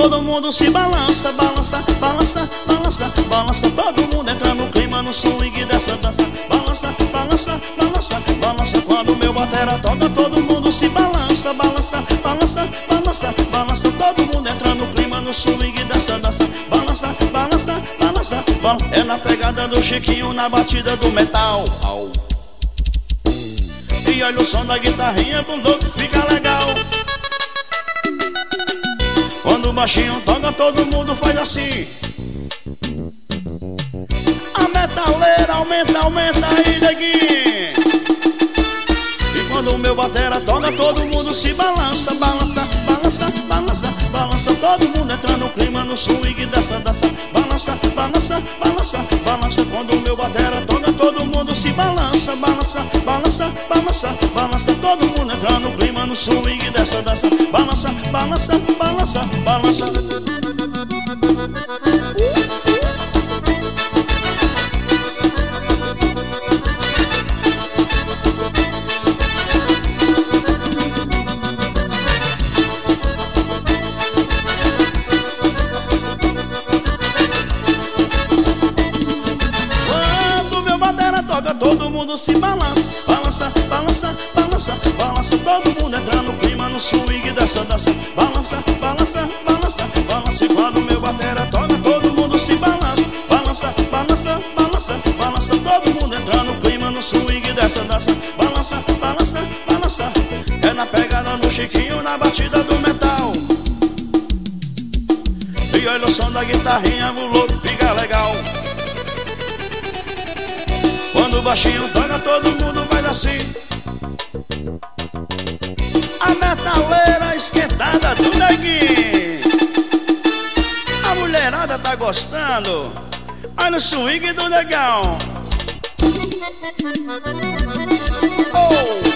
todo mundo se balança, balança, balança, balança, balança. Todo mundo entra no clima, no swing dessa dança. Balança, balança, balança, balança. Quando meu batera toca, todo mundo se balança, balança, balança, balança, balança. Todo mundo entra no clima, no swing dessa dança. Balança, balança, balança, balança. É na pegada do Chiquinho, na batida do metal. E olha o som da guitarrinha, pro louco fica legal. Quando o baixinho toca, todo mundo faz assim. A metaleira aumenta, aumenta aí, neguinho. E quando o meu batera toca, todo mundo se balança, balança, balança, balança, balança. Todo mundo entra no clima, no swing dessa dança. Balança, balança, balança, balança. Quando o meu batera toca, todo mundo se balança, balança, balança, balança, balança. Todo mundo entra no clima, no swing dessa dança. Balança, balança, balança, balança. Todo mundo se balança, balança, balança, balança, balança. Todo mundo entra no clima, no swing dessa dança. Balança, balança, balança, balança. E quando meu batera toca, todo mundo se balança. Balança, balança, balança, balança. Todo mundo entra no clima, no swing dessa dança. Balança, balança, balança. É na pegada do Chiquinho, na batida do metal. E olha o som da guitarrinha, o louco fica legal. Quando o baixinho toca, todo mundo vai assim. A metaleira esquentada do neguinho. A mulherada tá gostando. Olha o swing do negão. Oh!